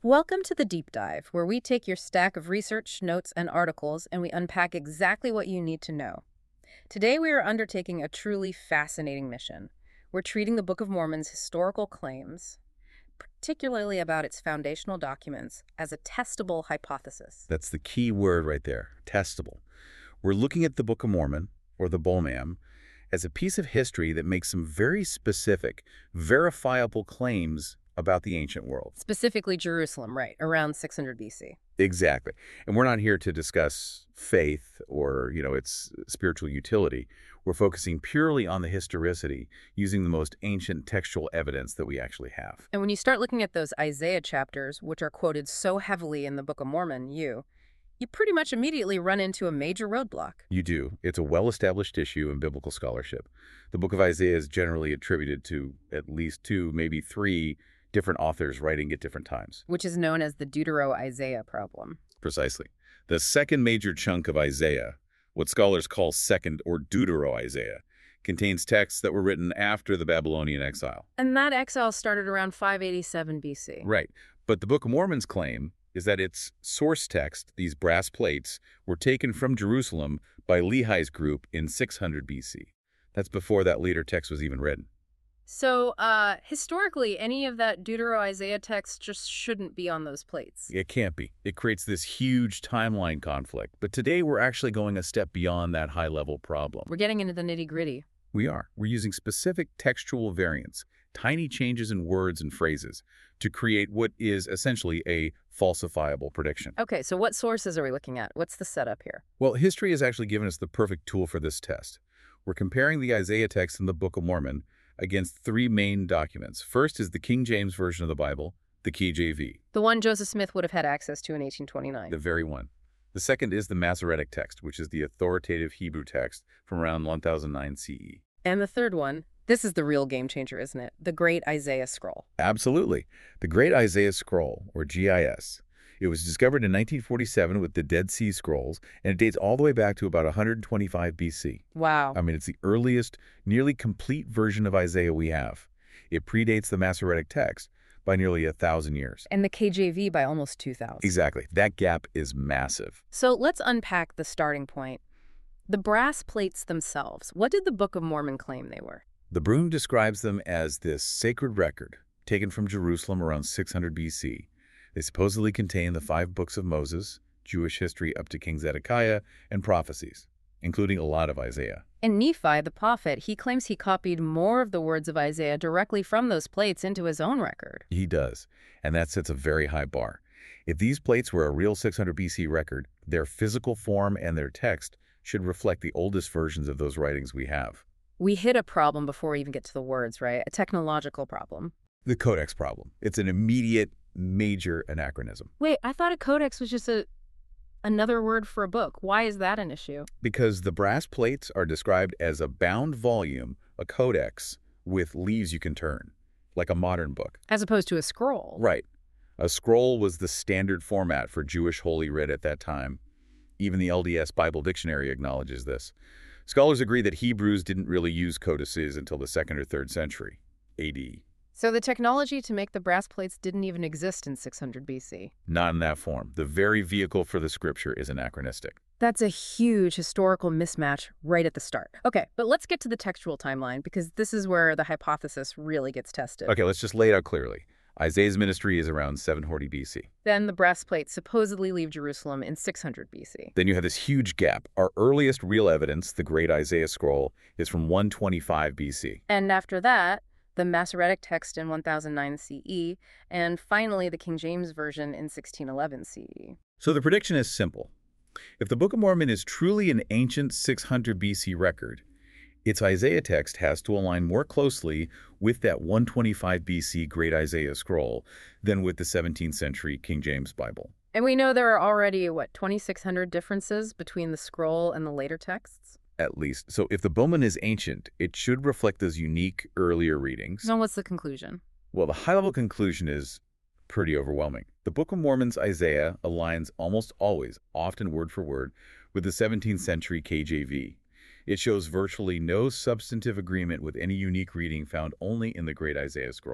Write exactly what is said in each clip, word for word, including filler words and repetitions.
Welcome to the Deep Dive, where we take your stack of research, notes, and articles and we unpack exactly what you need to know. Today, we are undertaking a truly fascinating mission. We're treating the Book of Mormon's historical claims, particularly about its foundational documents, as a testable hypothesis. That's the key word right there, testable. We're looking at the Book of Mormon, or the Bolmam, as a piece of history that makes some very specific, verifiable claims about the ancient world. Specifically Jerusalem, right, around six hundred B C. Exactly. And we're not here to discuss faith or, you know, its spiritual utility. We're focusing purely on the historicity, using the most ancient textual evidence that we actually have. And when you start looking at those Isaiah chapters, which are quoted so heavily in the Book of Mormon, you, you pretty much immediately run into a major roadblock. You do. It's a well-established issue in biblical scholarship. The Book of Isaiah is generally attributed to at least two, maybe three different authors writing at different times. Which is known as the Deutero-Isaiah problem. Precisely. The second major chunk of Isaiah, what scholars call Second or Deutero-Isaiah, contains texts that were written after the Babylonian exile. And that exile started around five eighty-seven B C. Right. But the Book of Mormon's claim is that its source text, these brass plates, were taken from Jerusalem by Lehi's group in six hundred B C. That's before that later text was even written. So, uh, historically, any of that Deutero-Isaiah text just shouldn't be on those plates. It can't be. It creates this huge timeline conflict. But today we're actually going a step beyond that high-level problem. We're getting into the nitty-gritty. We are. We're using specific textual variants, tiny changes in words and phrases, to create what is essentially a falsifiable prediction. Okay, so what sources are we looking at? What's the setup here? Well, history has actually given us the perfect tool for this test. We're comparing the Isaiah text in the Book of Mormon against three main documents. First is the King James Version of the Bible, the K J V. The one Joseph Smith would have had access to in eighteen twenty-nine. The very one. The second is the Masoretic text, which is the authoritative Hebrew text from around one thousand nine C E. And the third one, this is the real game changer, isn't it? The Great Isaiah Scroll. Absolutely. The Great Isaiah Scroll, or G I S. It was discovered in nineteen forty-seven with the Dead Sea Scrolls, and it dates all the way back to about one hundred twenty-five B C. Wow. I mean, it's the earliest, nearly complete version of Isaiah we have. It predates the Masoretic text by nearly a thousand years. And the K J V by almost two thousand. Exactly. That gap is massive. So let's unpack the starting point. The brass plates themselves, what did the Book of Mormon claim they were? The Broom describes them as this sacred record taken from Jerusalem around six hundred B C. They supposedly contain the five books of Moses, Jewish history up to King Zedekiah, and prophecies, including a lot of Isaiah. And Nephi, the prophet, he claims he copied more of the words of Isaiah directly from those plates into his own record. He does, and that sets a very high bar. If these plates were a real six hundred B C record, their physical form and their text should reflect the oldest versions of those writings we have. We hit a problem before we even get to the words, right? A technological problem. The codex problem. It's an immediate, major anachronism. Wait, I thought a codex was just a another word for a book. Why is that an issue? Because the brass plates are described as a bound volume, a codex, with leaves you can turn, like a modern book. As opposed to a scroll. Right. A scroll was the standard format for Jewish Holy Writ at that time. Even the L D S Bible Dictionary acknowledges this. Scholars agree that Hebrews didn't really use codices until the second or third century A D. So the technology to make the brass plates didn't even exist in six hundred B C. Not in that form. The very vehicle for the scripture is anachronistic. That's a huge historical mismatch right at the start. Okay, but let's get to the textual timeline, because this is where the hypothesis really gets tested. Okay, let's just lay it out clearly. Isaiah's ministry is around seven forty B C. Then the brass plates supposedly leave Jerusalem in six hundred B C. Then you have this huge gap. Our earliest real evidence, the Great Isaiah Scroll, is from one twenty-five B C. And after that, the Masoretic text in one thousand nine C E, and finally the King James Version in sixteen eleven C E. So the prediction is simple. If the Book of Mormon is truly an ancient six hundred B C record, its Isaiah text has to align more closely with that one twenty-five B C Great Isaiah Scroll than with the seventeenth century King James Bible. And we know there are already, what, twenty-six hundred differences between the scroll and the later texts? At least. So if the Bowman is ancient, it should reflect those unique earlier readings. So what's the conclusion? Well, the high-level conclusion is pretty overwhelming. The Book of Mormon's Isaiah aligns almost always, often word for word, with the seventeenth century K J V. It shows virtually no substantive agreement with any unique reading found only in the Great Isaiah Scroll.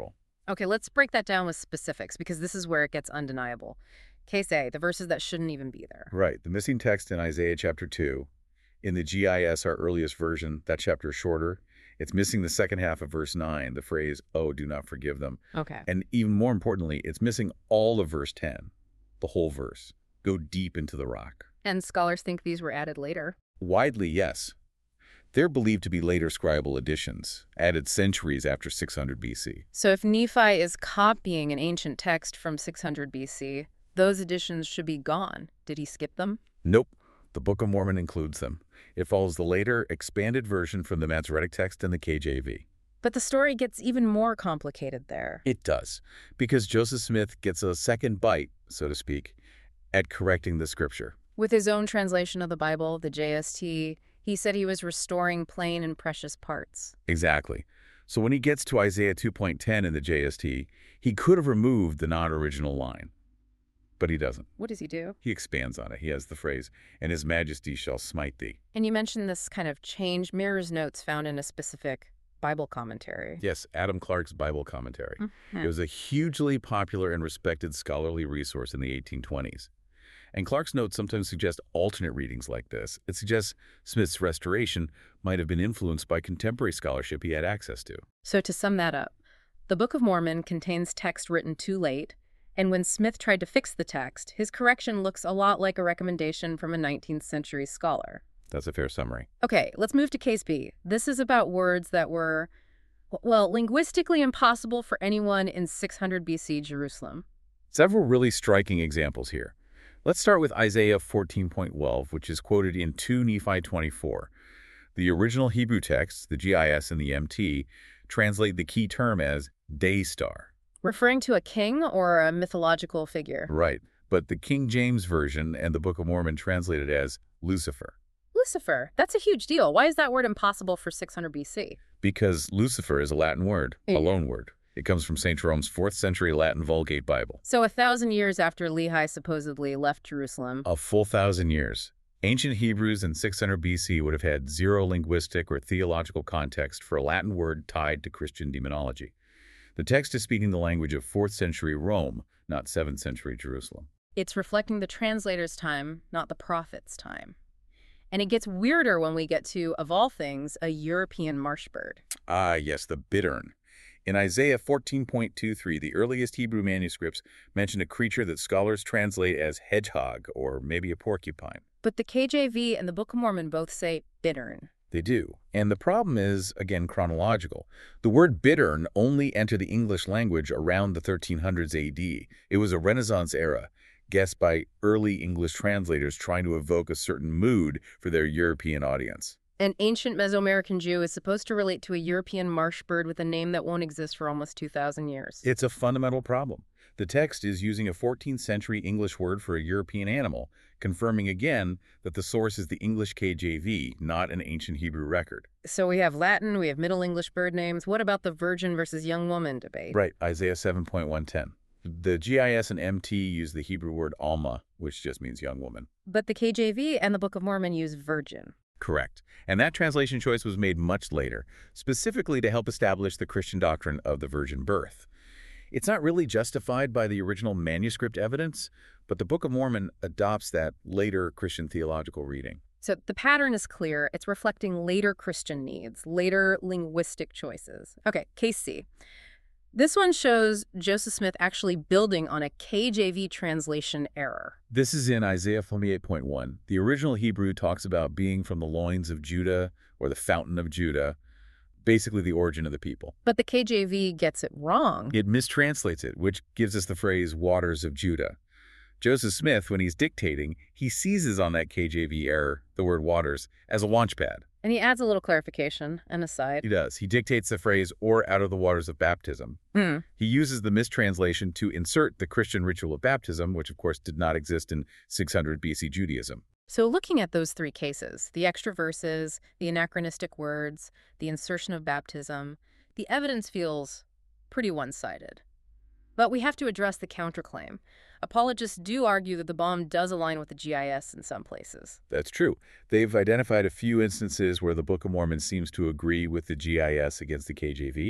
Okay, let's break that down with specifics because this is where it gets undeniable. Case A, the verses that shouldn't even be there. Right. The missing text in Isaiah chapter two. In the G I S, our earliest version, that chapter is shorter. It's missing the second half of verse nine, the phrase, oh, do not forgive them. Okay. And even more importantly, it's missing all of verse ten, the whole verse. Go deep into the rock. And scholars think these were added later. Widely, yes. They're believed to be later scribal additions, added centuries after six hundred B C. So if Nephi is copying an ancient text from six hundred B C, those additions should be gone. Did he skip them? Nope. The Book of Mormon includes them. It follows the later, expanded version from the Masoretic text and the K J V. But the story gets even more complicated there. It does, because Joseph Smith gets a second bite, so to speak, at correcting the scripture. With his own translation of the Bible, the J S T, he said he was restoring plain and precious parts. Exactly. So when he gets to Isaiah two point ten in the J S T, he could have removed the non-original line. But he doesn't. What does he do? He expands on it. He has the phrase, and his majesty shall smite thee. And you mentioned this kind of change mirrors notes found in a specific Bible commentary. Yes, Adam Clarke's Bible commentary. Mm-hmm. It was a hugely popular and respected scholarly resource in the eighteen twenties. And Clarke's notes sometimes suggest alternate readings like this. It suggests Smith's restoration might have been influenced by contemporary scholarship he had access to. So to sum that up, the Book of Mormon contains text written too late, and when Smith tried to fix the text, his correction looks a lot like a recommendation from a nineteenth century scholar. That's a fair summary. Okay, let's move to Case B. This is about words that were, well, linguistically impossible for anyone in six hundred B C Jerusalem. Several really striking examples here. Let's start with Isaiah fourteen point twelve, which is quoted in two Nephi twenty-four. The original Hebrew text, the G I S and the M T, translate the key term as day star. Referring to a king or a mythological figure? Right, but the King James Version and the Book of Mormon translate it as Lucifer. Lucifer. That's a huge deal. Why is that word impossible for six hundred B C? Because Lucifer is a Latin word, Yeah. a loan word. It comes from Saint Jerome's fourth century Latin Vulgate Bible. So a thousand years after Lehi supposedly left Jerusalem. A full thousand years. Ancient Hebrews in six hundred B C would have had zero linguistic or theological context for a Latin word tied to Christian demonology. The text is speaking the language of fourth century Rome, not seventh century Jerusalem. It's reflecting the translator's time, not the prophet's time. And it gets weirder when we get to, of all things, a European marsh bird. Ah, yes, the bittern. In Isaiah fourteen point twenty-three, the earliest Hebrew manuscripts mention a creature that scholars translate as hedgehog or maybe a porcupine. But the K J V and the Book of Mormon both say bittern. They do. And the problem is, again, chronological. The word bittern only entered the English language around the thirteen hundreds A D. It was a Renaissance era, guessed by early English translators trying to evoke a certain mood for their European audience. An ancient Mesoamerican Jew is supposed to relate to a European marsh bird with a name that won't exist for almost two thousand years. It's a fundamental problem. The text is using a fourteenth century English word for a European animal, confirming again that the source is the English K J V, not an ancient Hebrew record. So we have Latin, we have Middle English bird names. What about the virgin versus young woman debate? Right, Isaiah seven point one ten. The G I S and M T use the Hebrew word alma, which just means young woman. But the K J V and the Book of Mormon use virgin. Correct. And that translation choice was made much later, specifically to help establish the Christian doctrine of the virgin birth. It's not really justified by the original manuscript evidence, but the Book of Mormon adopts that later Christian theological reading. So the pattern is clear. It's reflecting later Christian needs, later linguistic choices. Okay, case C. This one shows Joseph Smith actually building on a K J V translation error. This is in Isaiah forty-eight point one. The original Hebrew talks about being from the loins of Judah or the fountain of Judah, basically the origin of the people. But the K J V gets it wrong. It mistranslates it, which gives us the phrase waters of Judah. Joseph Smith, when he's dictating, he seizes on that K J V error, the word waters, as a launch pad. And he adds a little clarification, an aside. He does. He dictates the phrase, or out of the waters of baptism. Mm. He uses the mistranslation to insert the Christian ritual of baptism, which of course did not exist in six hundred B C Judaism. So looking at those three cases, the extra verses, the anachronistic words, the insertion of baptism, the evidence feels pretty one-sided. But we have to address the counterclaim. Apologists do argue that the bomb does align with the G I S in some places. That's true. They've identified a few instances where the Book of Mormon seems to agree with the G I S against the K J V.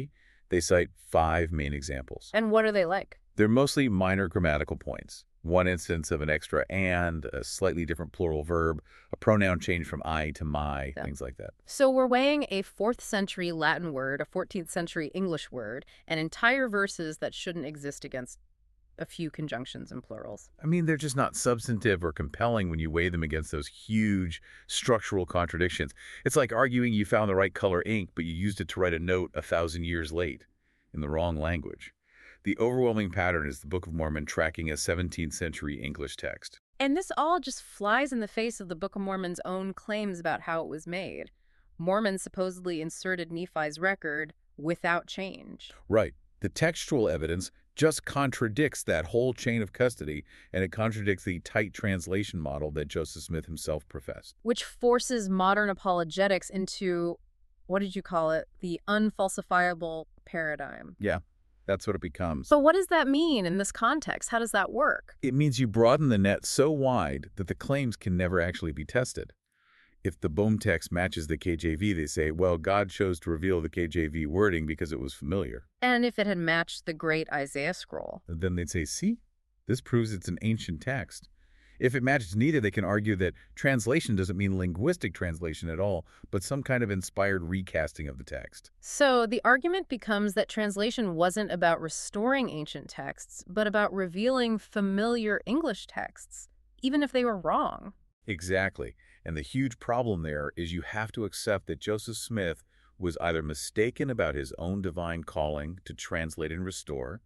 They cite five main examples. And what are they like? They're mostly minor grammatical points. One instance of an extra and, a slightly different plural verb, a pronoun change from I to my, Yeah. things like that. So we're weighing a fourth century Latin word, a fourteenth century English word, and entire verses that shouldn't exist against a few conjunctions and plurals. I mean, they're just not substantive or compelling when you weigh them against those huge structural contradictions. It's like arguing you found the right color ink, but you used it to write a note a thousand years late in the wrong language. The overwhelming pattern is the Book of Mormon tracking a seventeenth century English text. And this all just flies in the face of the Book of Mormon's own claims about how it was made. Mormon supposedly inserted Nephi's record without change. Right. The textual evidence just contradicts that whole chain of custody, and it contradicts the tight translation model that Joseph Smith himself professed. Which forces modern apologetics into, what did you call it, the unfalsifiable paradigm. Yeah, that's what it becomes. So what does that mean in this context? How does that work? It means you broaden the net so wide that the claims can never actually be tested. If the Bohm text matches the K J V, they say, well, God chose to reveal the K J V wording because it was familiar. And if it had matched the great Isaiah scroll? Then they'd say, see, this proves it's an ancient text. If it matches neither, they can argue that translation doesn't mean linguistic translation at all, but some kind of inspired recasting of the text. So the argument becomes that translation wasn't about restoring ancient texts, but about revealing familiar English texts, even if they were wrong. Exactly. And the huge problem there is you have to accept that Joseph Smith was either mistaken about his own divine calling to translate and restore,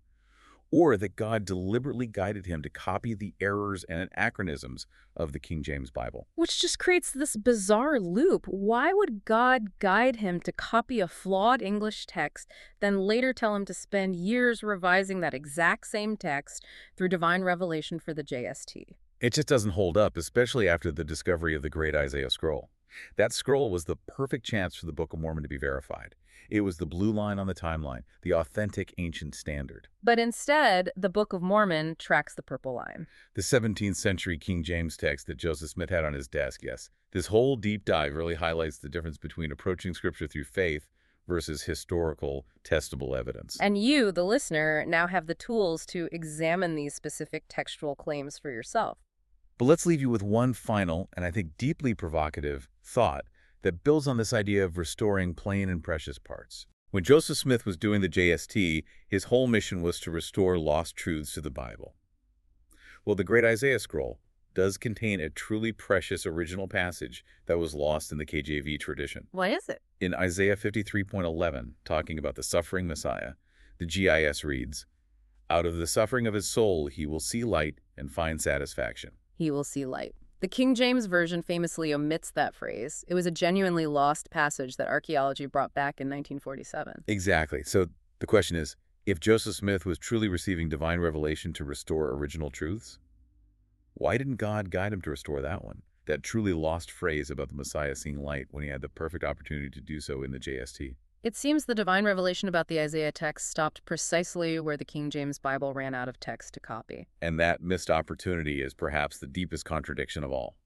or that God deliberately guided him to copy the errors and anachronisms of the King James Bible. Which just creates this bizarre loop. Why would God guide him to copy a flawed English text, then later tell him to spend years revising that exact same text through divine revelation for the J S T? It just doesn't hold up, especially after the discovery of the Great Isaiah Scroll. That scroll was the perfect chance for the Book of Mormon to be verified. It was the blue line on the timeline, the authentic ancient standard. But instead, the Book of Mormon tracks the purple line. The seventeenth century King James text that Joseph Smith had on his desk, yes. This whole deep dive really highlights the difference between approaching Scripture through faith versus historical, testable evidence. And you, the listener, now have the tools to examine these specific textual claims for yourself. But let's leave you with one final, and I think deeply provocative, thought that builds on this idea of restoring plain and precious parts. When Joseph Smith was doing the J S T, his whole mission was to restore lost truths to the Bible. Well, the Great Isaiah Scroll does contain a truly precious original passage that was lost in the K J V tradition. What is it? In Isaiah fifty-three point eleven, talking about the suffering Messiah, the G I S reads, "Out of the suffering of his soul he will see light and find satisfaction." He will see light. The King James Version famously omits that phrase. It was a genuinely lost passage that archaeology brought back in nineteen forty-seven. Exactly. So the question is, if Joseph Smith was truly receiving divine revelation to restore original truths, why didn't God guide him to restore that one? That truly lost phrase about the Messiah seeing light when he had the perfect opportunity to do so in the J S T. It seems the divine revelation about the Isaiah text stopped precisely where the King James Bible ran out of text to copy. And that missed opportunity is perhaps the deepest contradiction of all.